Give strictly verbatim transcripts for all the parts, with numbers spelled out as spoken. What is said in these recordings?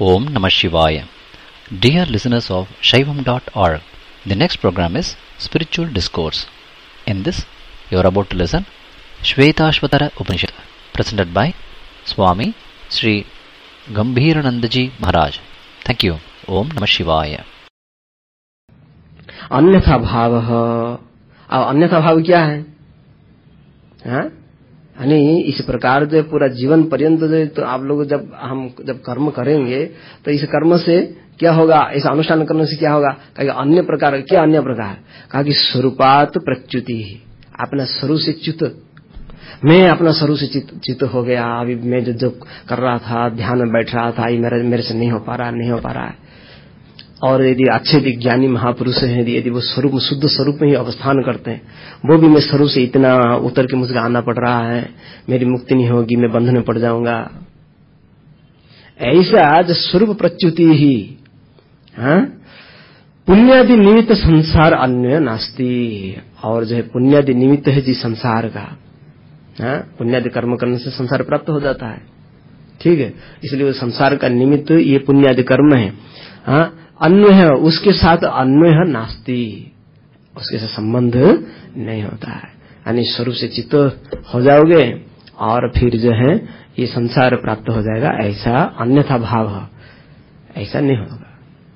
Om Namah Shivaya. Dear listeners of Shaivam dot org, the next program is Spiritual Discourse. In this, you are about to listen Shvetashvatara Upanishad, presented by Swami Sri Gambhiranandaji Maharaj. Thank you. Om Namah Shivaya. अन्यथा भाव। अब अन्यथा भाव क्या है? हाँ? यानी इस प्रकार जो पूरा जीवन पर्यंत जो तो आप लोग जब हम जब कर्म करेंगे तो इस कर्म से क्या होगा, इस अनुष्ठान करने से क्या होगा? कहा अन्य प्रकार। क्या अन्य प्रकार? कहा कि स्वरूपात प्रच्युति, अपना स्वरूप से च्युत। मैं अपना स्वरूप से चित चित हो गया। अभी मैं जो जो कर रहा था, ध्यान में बैठ रहा था, ये मेरे मेरे से नहीं हो पा रहा नहीं हो पा रहा है। और यदि अच्छे विज्ञानी महापुरुष हैं, यदि यदि वो स्वरूप शुद्ध स्वरूप में ही अवस्थान करते हैं, वो भी मैं स्वरूप से इतना उतर के मुझे आना पड़ रहा है, मेरी मुक्ति नहीं होगी, मैं बंधन में पड़ जाऊंगा। ऐसा जो स्वरूप प्रच्युति ही, हाँ, पुण्यादि निमित्त संसार अन्य नास्ति। और जो है पुण्यादि निमित्त है जी संसार का, हाँ, पुण्यादि कर्म करने से संसार प्राप्त हो जाता है, ठीक है। इसलिए वो संसार का निमित्त ये पुण्यादि कर्म है। हाँ, अन्य है, उसके साथ अन्य है नास्ति, उसके साथ संबंध नहीं होता है। यानी स्वरूप से चित्त हो जाओगे और फिर जो है ये संसार प्राप्त हो जाएगा, ऐसा अन्यथा भाव है, ऐसा नहीं होगा।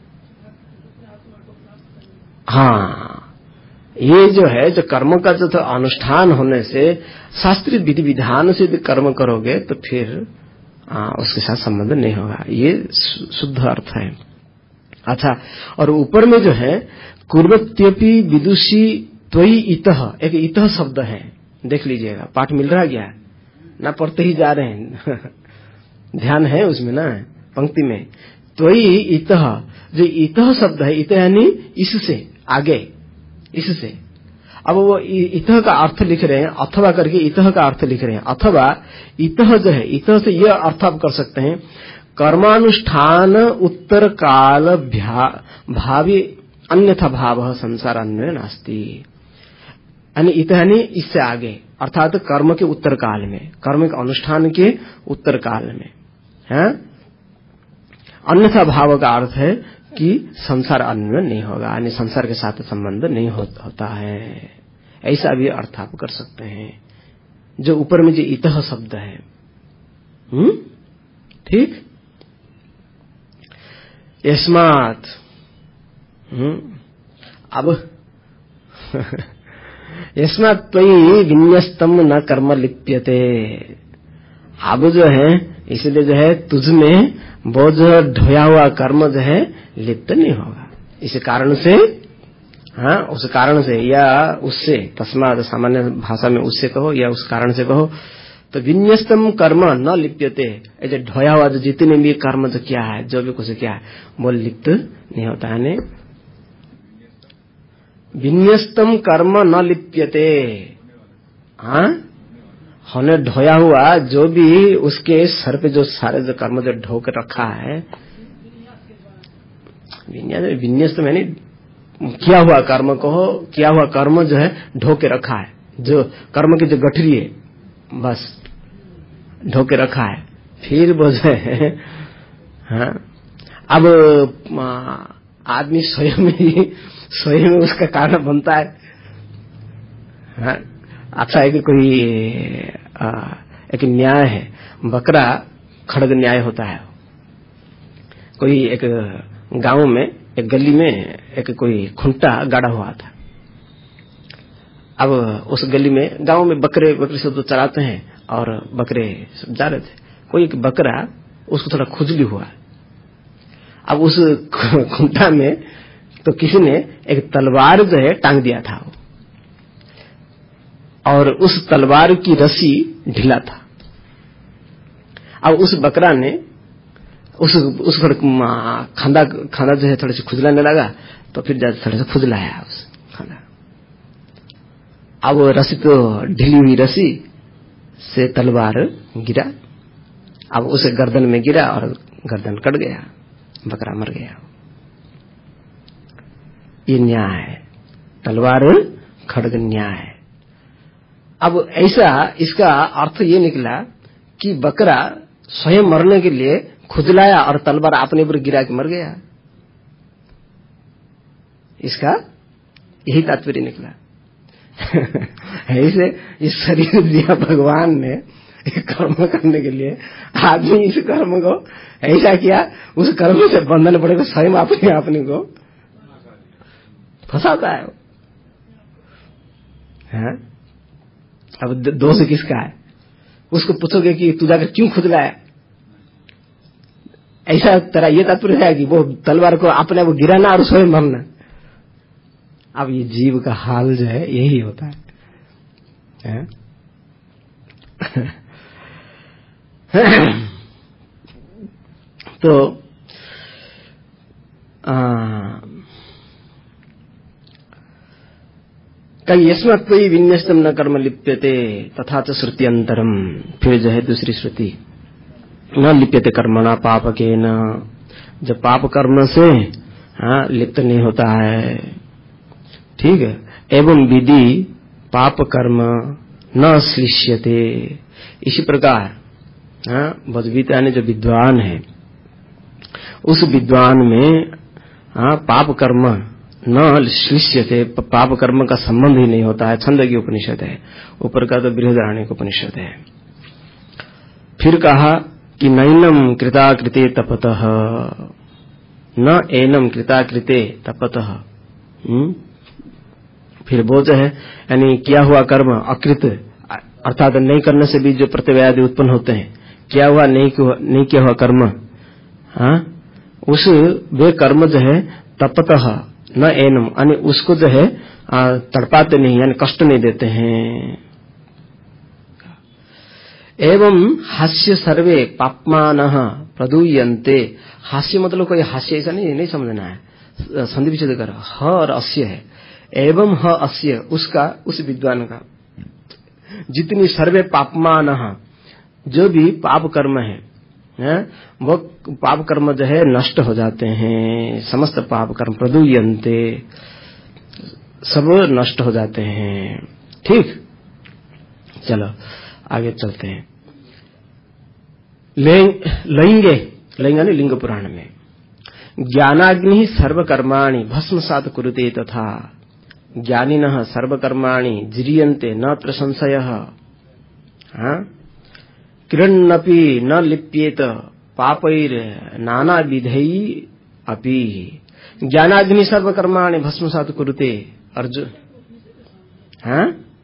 हाँ, ये जो है जो कर्म का जो अनुष्ठान होने से, शास्त्रीय विधि विधान से यदि कर्म करोगे तो फिर आ, उसके साथ संबंध नहीं होगा। ये शुद्ध अर्थ है। अच्छा, और ऊपर में जो है कुर्वत्यपि विदुषी त्वयि इतः, एक इतः शब्द है, देख लीजिएगा। पाठ मिल रहा क्या? ना पढ़ते ही जा रहे हैं ध्यान है उसमें ना, पंक्ति में त्वयि इतः। जो इतः शब्द है, इतः यानी इससे आगे, इससे। अब वो इतः का अर्थ लिख रहे हैं, अथवा करके इतः का अर्थ लिख रहे हैं। अथवा इतः जो है, इतः से यह अर्थ आप कर सकते हैं, कर्मानुष्ठान उत्तर काल भावी अन्यथा भाव संसार अन्य नास्ति। यानी इत यानी इससे आगे, अर्थात कर्म के उत्तर काल में, कर्म के अनुष्ठान के उत्तर काल में है। अन्यथा भाव का अर्थ है कि संसार अन्य नहीं होगा, यानी संसार के साथ संबंध नहीं होता है। ऐसा भी अर्थ आप कर सकते हैं, जो ऊपर में जो इतः शब्द है। हम्म, ठीक। यस्मात्, अब यस्मात् त्वयि विन्यस्तम न कर्म लिप्यते। अब जो है इसलिए जो है तुझ में वो जो ढोया हुआ कर्म जो है लिप्त नहीं होगा। इस कारण से, हाँ, उस कारण से या उससे, तस्मात् सामान्य भाषा में उससे कहो या उस कारण से कहो, तो विन्यस्तम कर्म न लिप्यते। ऐसे ढोया हुआ जो जितने भी कर्म जो क्या है, जो भी कुछ क्या है, वो लिप्त नहीं होता है। विन्यस्तम कर्म न लिप्यते, हाँ, होने ढोया हुआ जो भी उसके सर पे जो सारे जो कर्म जो ढो के रखा है, विन्यस्त यानी किया हुआ कर्म कहो, किया हुआ कर्म जो है ढो के रखा है, जो कर्म की जो गठरी है बस ढो के रखा है। फिर वो जो है, हाँ, अब आदमी स्वयं ही स्वयं उसका कारण बनता है। हाँ, अच्छा है कि कोई आ, एक न्याय है, बकरा खड़ग न्याय होता है। कोई एक गांव में, एक गली में एक कोई खुंटा गाड़ा हुआ था। अब उस गली में, गांव में बकरे बकरे सब तो चराते हैं और बकरे सब जा रहे थे। कोई एक बकरा, उसको थोड़ा खुजली हुआ। अब उस खुंटा में तो किसी ने एक तलवार जो है टांग दिया था, और उस तलवार की रस्सी ढीला था। अब उस बकरा ने उस उस खांदा खांदा जो है थोड़े से खुजलाने लगा, तो फिर जाकर थोड़ा सा खुजलाया उस खांदा। अब वो रस्सी तो ढीली हुई रस्सी से तलवार गिरा, अब उसे गर्दन में गिरा और गर्दन कट गया, बकरा मर गया। ये न्याय है, तलवार खड़ग न्याय है। अब ऐसा इसका अर्थ ये निकला कि बकरा स्वयं मरने के लिए खुजलाया और तलवार अपने ऊपर गिरा के मर गया। इसका यही तात्पर्य निकला। ऐसे इस शरीर दिया भगवान ने कर्म करने के लिए, आदमी इस कर्म को ऐसा किया, उस कर्म से बंधन पड़ेगा, स्वयं अपने अपने को फंसाता है। हाँ? अब दोष किसका है? उसको पूछोगे कि तू जाकर क्यों खुजलाया, ऐसा तेरा ये तात्पर्य है कि वो तलवार को अपने वो गिराना और स्वयं मरना। अब ये जीव का हाल जो है यही होता है, है? तो कई यस्मत् कोई विन्यस्तम न कर्म लिप्यते तथा च श्रुत्यंतरम, फिर जो है दूसरी श्रुति, न लिप्यते कर्मणा पापकेन, जब पाप कर्म से हाँ लिप्त नहीं होता है, ठीक है। एवं विधि पाप कर्म न श्लिष्यते, इसी प्रकार हाँ भजगीता यानी जो विद्वान है उस विद्वान में हाँ पाप कर्म न श्लिष्यते, पाप कर्म का संबंध ही नहीं होता है। छंद की उपनिषद है, ऊपर का तो बृहदारण्यक उपनिषद है। फिर कहा कि नैनम कृताकृते तपतः, न एनम कृताकृते तपतः। फिर वो जो है यानी किया हुआ कर्म अकृत अर्थात नहीं करने से भी जो प्रत्यवादि उत्पन्न होते हैं, किया हुआ नहीं नहीं किया हुआ कर्म, हाँ उस वे कर्म जो है तपतः न एनम यानी उसको जो है तड़पाते नहीं, यानी कष्ट नहीं देते हैं। एवं हास्य सर्वे पापमानः प्रदूयन्ते, हास्य मतलब कोई हास्य ऐसा नहीं नहीं समझना है, संधि विच्छेद कर, ह और अस्य है। एवं ह अस्य उसका, उस विद्वान का, जितनी सर्वे पापमानः जो भी पाप कर्म है, है वो पाप कर्म जो है नष्ट हो जाते हैं, समस्त पाप कर्म प्रदूयन्ते सब नष्ट हो जाते हैं। ठीक, चलो आगे चलते हैं। लेंगे लेंगे लिंग पुराण में ज्ञानाग्नि सर्वकर्माणि भस्मसात् कुरुते तथा ज्ञानिनः सर्वकर्माणि जिरियन्ते नत्र संशयः, किरण्नपि न लिप्येत पापैर नानाविधैः अपि। ज्ञानाग्नि सर्वकर्माणि भस्मसात् कुरुते, अर्जुन हाँ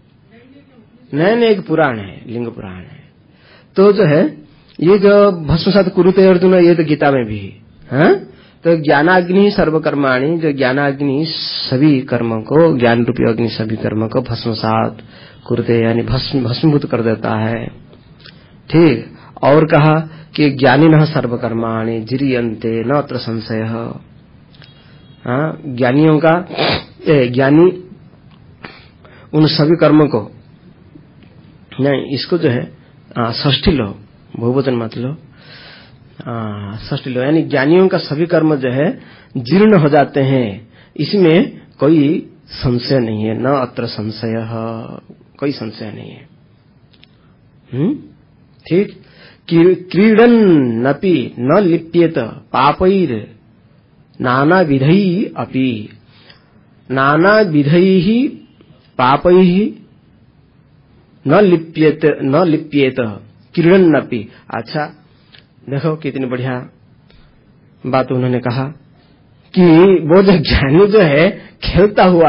नए नए एक पुराण है, लिंग पुराण है। तो जो है ये जो भस्मसात् कुरुते अर्जुन, ये तो गीता में भी है। तो ज्ञानाग्नि सर्वकर्माणि, जो ज्ञानाग्नि सभी कर्मों को, ज्ञान रूपी अग्नि सभी कर्मों को भस्मसात् कुरुते यानी भस्म भस्मीभूत कर देता है। ठीक, और कहा कि ज्ञानिनः सर्वकर्माणि जिरियन्ते नत्र संशयः, ज्ञानियों का ज्ञानी उन सभी कर्मों को, नहीं इसको जो है षष्ठी लो, बहुवचन मत लो, षष्ठी लो, यानी ज्ञानियों का सभी कर्म जो है जीर्ण हो जाते हैं, इसमें कोई संशय नहीं है। न अत्र संशयः, कोई संशय नहीं है। हम्म ठीक, क्रीडन्नपि न लिप्येत पापैर नानाविधैः अपि, नानाविधैः पापैः न लिप्येत न लिप्येत क्रीडन्नपि। अच्छा देखो कितनी बढ़िया बात उन्होंने कहा कि वो जो ज्ञानी जो है खेलता हुआ,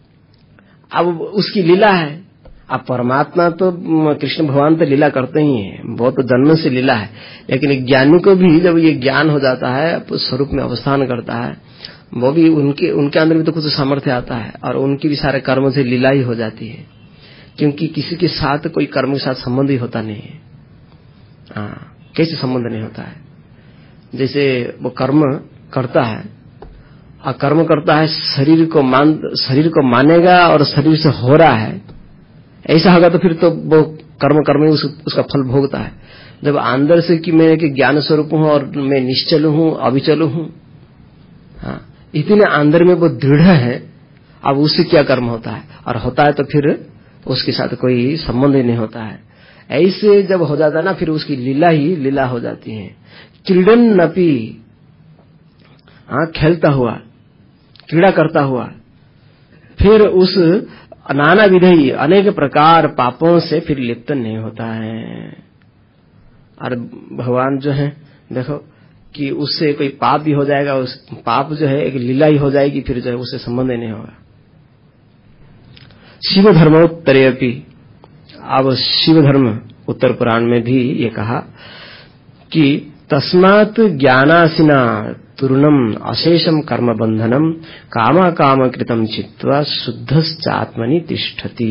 अब उसकी लीला है। अब परमात्मा तो कृष्ण भगवान तो लीला करते ही हैं, वो तो जन्म से लीला है, लेकिन ज्ञानी को भी जब ये ज्ञान हो जाता है, स्वरूप में अवस्थान करता है, वो भी उनके उनके अंदर भी तो कुछ सामर्थ्य आता है, और उनकी भी सारे कर्म से लीला ही हो जाती है, क्योंकि किसी के साथ कोई कर्म के साथ संबंध ही होता नहीं है। हाँ, कैसे संबंध नहीं होता है? जैसे वो कर्म करता है और कर्म करता है, शरीर को मान शरीर को मानेगा और शरीर से हो रहा है, ऐसा होगा तो फिर तो वो कर्म कर्म उस, उसका फल भोगता है। जब अंदर से कि मैं कि ज्ञान स्वरूप हूं और मैं निश्चल हूं, अविचल हूं, हाँ, इतने अंदर में वो दृढ़ है, अब उससे क्या कर्म होता है? और होता है तो फिर उसके साथ कोई संबंध ही नहीं होता है। ऐसे जब हो जाता है ना, फिर उसकी लीला ही लीला हो जाती है। क्रीडन्नपि, हाँ, खेलता हुआ, क्रीड़ा करता हुआ, फिर उस नाना विधि अनेक प्रकार पापों से फिर लिप्त नहीं होता है। और भगवान जो है देखो कि उससे कोई पाप भी हो जाएगा, उस पाप जो है एक लीला ही हो जाएगी, फिर जो है उससे संबंध ही नहीं होगा। शिव धर्मोत्तरेऽपि, अब शिव धर्म उत्तर पुराण में भी ये कहा कि तस्मात् ज्ञानासिना तुर्णम अशेषम कर्म बंधनम कामा काम कृतम चित्वा शुद्धश्चात्मनि तिष्ठति,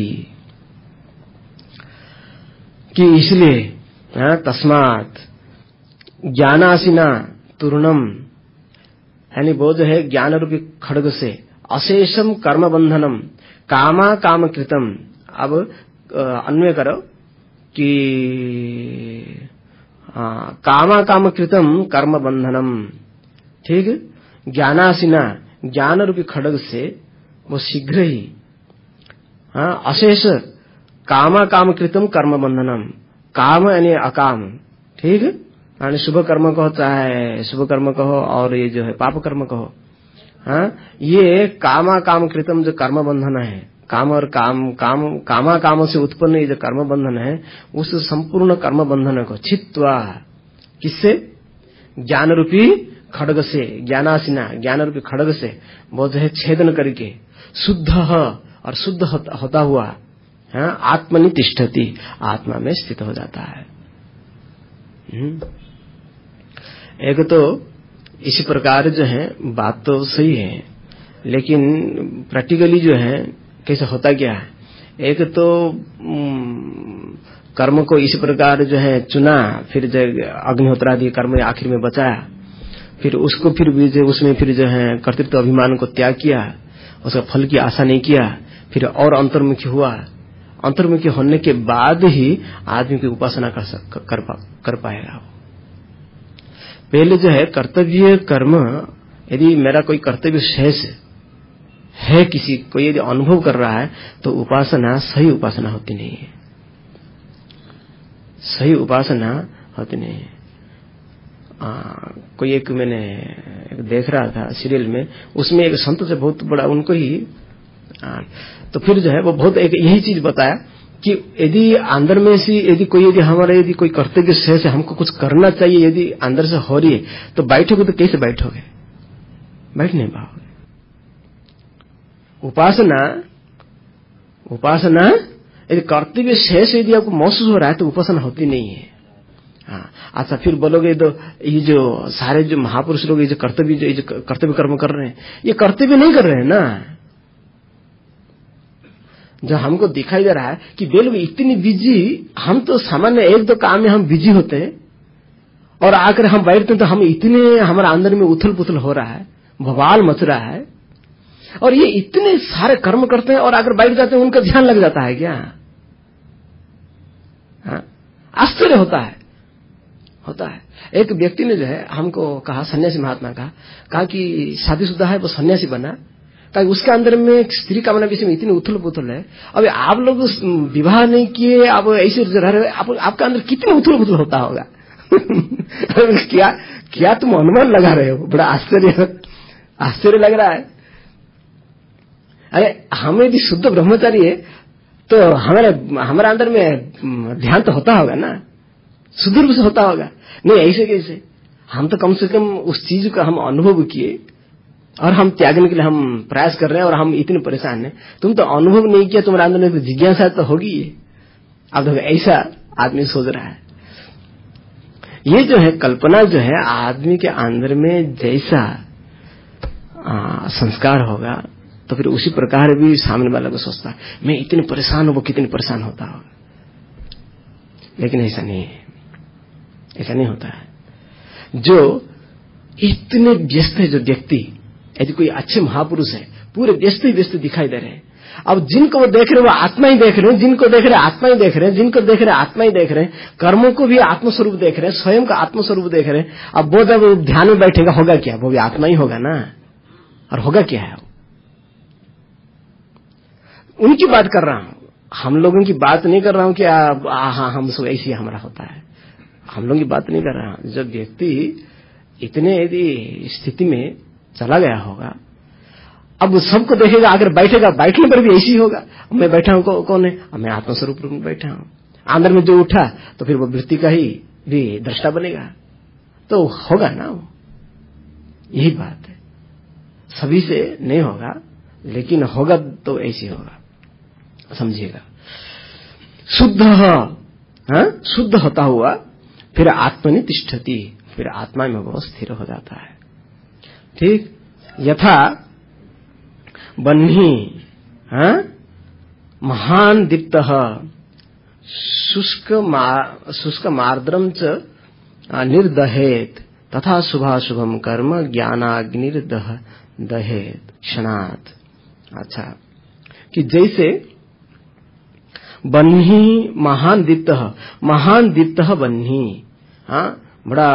कि इसलिए तस्मात् ज्ञानासिना तुर्णम, यानी वो जो है ज्ञान रूपी खड्ग से अशेषम कर्म बंधनम कामा काम कृतम, अब अन्वय करो कि आ, कामा काम कृतम कर्म बंधनम, ठीक, ज्ञानासिना, ज्ञान रूपी खड्ग से वो शीघ्र ही, हाँ, अशेष कामा काम कृतम कर्म बंधनम, काम यानी अकाम, ठीक, यानी शुभ कर्म कहो चाहे शुभ कर्म कहो और ये जो है पाप कर्म कहो, हाँ, ये कामा काम कृतम जो कर्म बंधन है, काम और काम काम कामा काम से उत्पन्न ये जो कर्म बंधन है, उस संपूर्ण कर्म बंधन को छित्वा, किससे, ज्ञान रूपी खड्ग से, ज्ञानासिना, ज्ञान रूपी खड्ग से वो जो है छेदन करके शुद्ध और शुद्ध होता हुआ, हाँ, आत्मनि तिष्ठति, आत्मा में स्थित हो जाता है। एक तो इसी प्रकार जो है बात तो सही है, लेकिन प्रैक्टिकली जो है कैसे होता क्या है, एक तो कर्म को इसी प्रकार जो है चुना, फिर जो अग्निहोत्र आदि कर्म आखिर में बचाया, फिर उसको फिर भी जो उसमें फिर जो है कर्तृत्व अभिमान को त्याग किया, उसका फल की आशा नहीं किया, फिर और अंतर्मुखी हुआ, अंतर्मुखी होने के बाद ही आदमी की उपासना कर सक, कर, पा, कर पाएगा। वो पहले जो है कर्तव्य कर्म, यदि मेरा कोई कर्तव्य शेष है, किसी को यदि अनुभव कर रहा है, तो उपासना सही उपासना होती नहीं है, सही उपासना होती नहीं है। आ, कोई एक मैंने एक देख रहा था सीरियल में, उसमें एक संत से बहुत बड़ा उनको ही आ, तो फिर जो है वो बहुत एक यही चीज बताया कि यदि अंदर में से यदि कोई यदि हमारा यदि कोई कर्तव्य शेष है, हमको कुछ करना चाहिए, यदि अंदर से हो रही है, तो बैठोगे तो कैसे बैठोगे, बैठ नहीं पाओगे। उपासना उपासना यदि कर्तव्य शेष यदि आपको महसूस हो रहा है तो उपासना होती नहीं है। हाँ, अच्छा, फिर बोलोगे तो ये जो सारे जो महापुरुष लोग ये जो कर्तव्य जो, जो कर्तव्य कर्म कर रहे हैं, ये कर्तव्य नहीं कर रहे हैं ना। जो हमको दिखाई दे रहा है कि वे लोग इतनी बिजी, हम तो सामान्य एक दो काम में हम बिजी होते हैं और आकर हम बैठते हैं तो हम इतने, हमारा अंदर में उथल पुथल हो रहा है, बवाल मच रहा है, और ये इतने सारे कर्म करते हैं और आकर बैठ जाते हैं, उनका ध्यान लग जाता है क्या? आश्चर्य होता है होता है। एक व्यक्ति ने जो है हमको कहा, सन्यासी महात्मा कहा कहा कि शादीशुदा है, वो सन्यासी बना, कहा उसके अंदर में एक स्त्री कामना विषय में इतनी उथल पुथल है। अब आप लोग विवाह नहीं किए, आप ऐसे रह रहे, आप, आपका अंदर कितनी उथल पुथल होता होगा। क्या क्या तुम अनुमान लगा रहे हो? बड़ा आश्चर्य आश्चर्य लग रहा है। अरे हमें यदि शुद्ध ब्रह्मचारी है तो हमारे हमारे अंदर में ध्यान तो होता होगा ना, शुद्ध रूप से होता होगा। नहीं ऐसे कैसे? हम तो कम से कम उस चीज का हम अनुभव किए और हम त्यागने के लिए हम प्रयास कर रहे हैं और हम इतने परेशान हैं। तुम तो अनुभव नहीं किया, तुम्हारे अंदर में तो जिज्ञासा तो होगी। अब देखो ऐसा आदमी सोच रहा है। ये जो है कल्पना जो है आदमी के अंदर में जैसा आ, संस्कार होगा तो फिर उसी प्रकार भी सामने वाला को सोचता है मैं इतने परेशान हूं, वो कितने परेशान होता होगा। लेकिन ऐसा नहीं है, ऐसा नहीं होता है। जो इतने व्यस्त है जो व्यक्ति, यदि कोई अच्छे महापुरुष है, पूरे व्यस्त ही व्यस्त दिखाई दे रहे हैं। अब जिनको वो देख रहे हैं वो आत्मा ही देख रहे हैं, जिनको देख रहे हैं आत्मा ही देख रहे हैं, जिनको देख रहे हैं आत्मा ही देख रहे हैं, कर्मों को भी आत्मस्वरूप देख रहे हैं, स्वयं का आत्मस्वरूप देख रहे हैं। अब वो जब ध्यान में बैठेगा होगा क्या? वो भी आत्मा ही होगा ना। और होगा क्या है? उनकी बात कर रहा हूं, हम लोगों की बात नहीं कर रहा हूं कि हाँ हम सब ऐसे हमारा होता है। हम लोगों की बात नहीं कर रहा हूं। जब व्यक्ति इतने यदि स्थिति में चला गया होगा, अब सबको देखेगा, अगर बैठेगा बैठने पर भी ऐसी होगा, मैं बैठा हूं, को, कौन है? मैं आत्मस्वरूप रूप में बैठा हूं। अंदर में जो उठा तो फिर वो वृत्ति का ही भी दृष्टा बनेगा, तो होगा ना वो। यही बात है, सभी से नहीं होगा, लेकिन होगा तो ऐसे होगा, समझिएगा। शुद्ध हाँ शुद्ध होता हुआ फिर आत्मनि तिष्ठति, फिर आत्मा में वो स्थिर हो जाता है। ठीक, यथा बन्ही हाँ महान दीप्त शुष्क शुष्क मार्द्रम च निर्दहेत तथा शुभाशुभम कर्म ज्ञानाग्निर्दह दहेत क्षणात्। अच्छा, कि जैसे बन्ही महान दीप्त, महान दीप्त बन्ही, हाँ बड़ा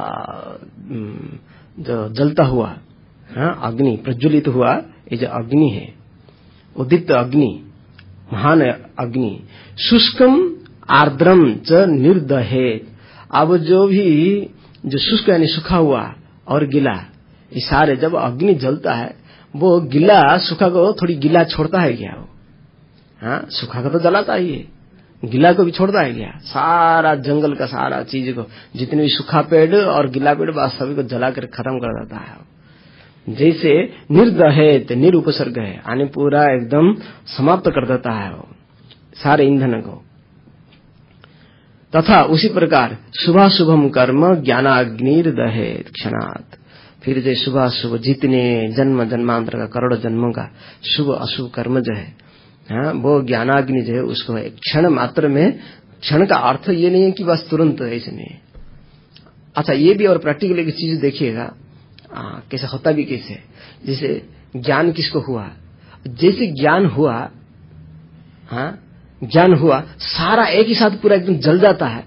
जो जलता हुआ हाँ अग्नि प्रज्वलित हुआ, ये जो अग्नि है उदित अग्नि, महान अग्नि, शुष्कम आर्द्रम च निर्दहेत। अब जो भी जो शुष्क यानी सूखा हुआ और गिला, ये सारे जब अग्नि जलता है वो गिला सूखा को थोड़ी गिला छोड़ता है क्या? वो हाँ सूखा को तो जलाता ही है, गिला को भी छोड़ता है क्या? सारा जंगल का सारा चीज को, जितने भी सूखा पेड़ और गिला पेड़ बस सभी को जला कर खत्म कर देता है। जैसे निर्दहेत, निरुपसर्ग है, यानी पूरा एकदम समाप्त कर देता है वो सारे ईंधन को। तथा उसी प्रकार शुभाशुभम कर्म ज्ञानाग्निर्दहेत क्षणात्। फिर जो शुभाशुभ जितने जन्म जन्मांतर का करोड़ जन्मों का शुभ अशुभ कर्म जो है हाँ वो ज्ञानाग्नि जो है उसको एक क्षण मात्र में, क्षण का अर्थ ये नहीं है कि बस तुरंत ऐसे नहीं। अच्छा, ये भी और प्रैक्टिकल एक चीज देखिएगा कैसे होता भी कैसे। जैसे ज्ञान किसको हुआ, जैसे ज्ञान हुआ हाँ ज्ञान हुआ सारा एक ही साथ पूरा एकदम जल जाता है,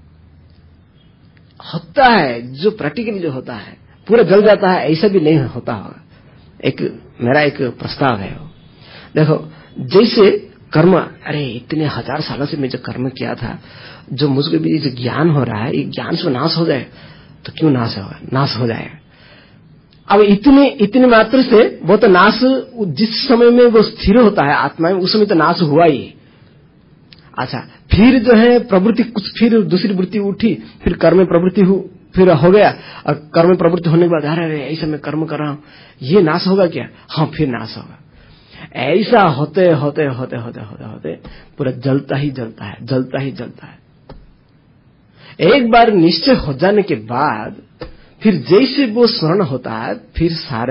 होता है जो प्रैक्टिकली जो होता है पूरा जल जाता है, ऐसा भी नहीं होता होगा। एक मेरा एक प्रस्ताव है, देखो जैसे कर्म, अरे इतने हजार सालों से मैं जो कर्म किया था, जो मुझको भी जो ज्ञान हो रहा है, ये ज्ञान से नाश हो जाए तो क्यों नाश होगा? नाश हो जाएगा। अब इतने इतने मात्र से वो तो नाश, जिस समय में वो स्थिर होता है आत्मा में, उस समय तो नाश हुआ ही। अच्छा, फिर जो है प्रवृत्ति कुछ, फिर दूसरी वृत्ति उठी, फिर कर्म प्रवृत्ति हु, फिर हो गया, और कर्म प्रवृत्ति होने के बाद अरे अरे ऐसा मैं कर्म कर रहा हूं, ये नाश होगा क्या? हाँ फिर नाश होगा। ऐसा होते होते होते होते होते होते पूरा जलता ही जलता है, जलता ही जलता है। एक बार निश्चय हो जाने के बाद फिर जैसे वो स्मरण होता है, फिर सारे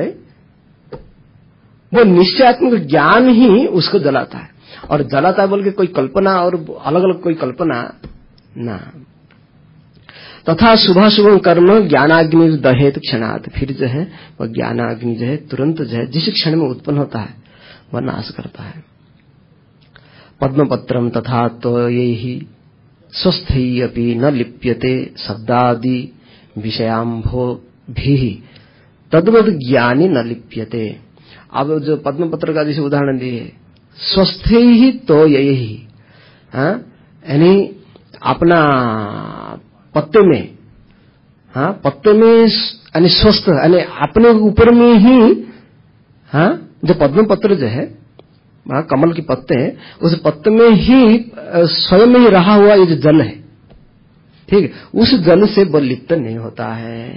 वो निश्चयात्मक ज्ञान ही उसको जलाता है। और जलाता है बोल के कोई कल्पना और अलग अलग कोई कल्पना ना। तथा शुभाशुभ कर्म ज्ञानाग्नि दहेत क्षणात्। फिर जो है वह ज्ञानाग्नि जो है तुरंत जो है जिस क्षण में उत्पन्न होता है वह नाश करता है। पद्मपत्रम तथा तो यही स्वस्थी अपि न लिप्यते शब्दादि विषयांभो भी तद्वद ज्ञानी न लिप्यते। अब जो पद्मपत्र का जैसे उदाहरण दिए, स्वस्थे ही तो यही, यानी अपना पत्ते में, हाँ पत्ते में यानी स्वस्थ, यानी अपने ऊपर में ही, हाँ जो पद्म पत्र जो है हाँ कमल के पत्ते हैं, उस पत्ते में ही स्वयं में ही रहा हुआ ये जो जल है, ठीक है, उस जल से वो लिप्त नहीं होता है।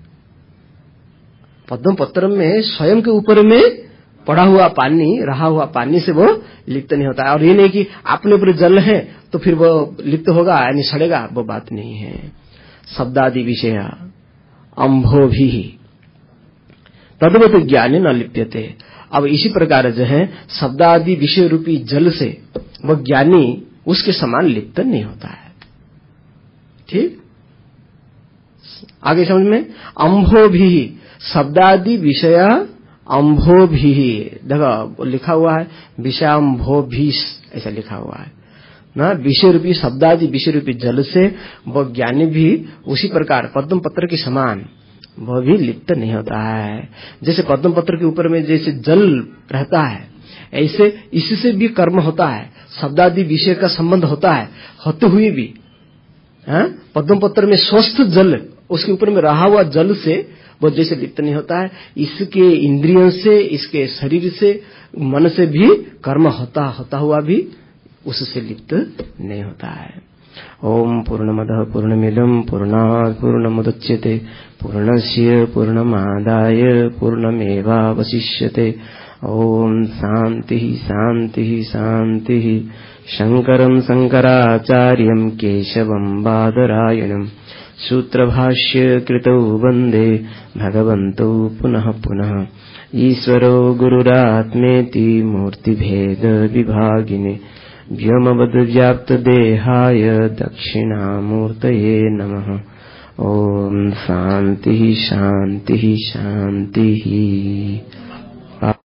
पद्म पत्र में स्वयं के ऊपर में पड़ा हुआ पानी, रहा हुआ पानी से वो लिप्त नहीं होता है। और ये नहीं कि अपने ऊपर जल है तो फिर वो लिप्त होगा यानी सड़ेगा, वो बात नहीं है। शब्दादि विषय अम्भो भी तद्वत ज्ञानी न लिप्यते। अब इसी प्रकार जो है शब्दादि विषय रूपी जल से वह ज्ञानी उसके समान लिप्त नहीं होता है। ठीक, आगे समझ में। अम्भो भी शब्दादि विषय अम्भो भी, देखो लिखा हुआ है विषयाम्भो भी, ऐसा लिखा हुआ है ना। विषय रूपी शब्दादि विषय रूपी जल से वह ज्ञानी भी उसी प्रकार पद्म पत्र के समान वह भी लिप्त नहीं होता है। जैसे पद्म पत्र के ऊपर में जैसे जल रहता है, ऐसे इससे भी कर्म होता है, शब्दादि विषय का संबंध होता है, होते हुए भी पद्म पत्र में स्वस्थ जल उसके ऊपर में रहा हुआ जल से वो जैसे लिप्त नहीं होता है, इसके इंद्रियों से, इसके शरीर से, मन से भी कर्म होता होता हुआ भी उससे लिप्त नहीं होता है। ओम पूर्णमदः पूर्णमिदं पूर्णात् पूर्णमुदच्यते पूर्णस्य पूर्णमादाय पूर्णमेवावशिष्यते। ओम शांति शांति शांति। शंकरं शंकराचार्यं केशवं बादरायणं सूत्रभाष्य कृतौ वन्दे भगवन्तौ पुनः पुनः। ईश्वरो गुरुरात्मेति मूर्तिभेद विभागिने व्योमवद्व्याप्तदेहाय दक्षिणामूर्तये नमः। ओम शांति शांति शांति।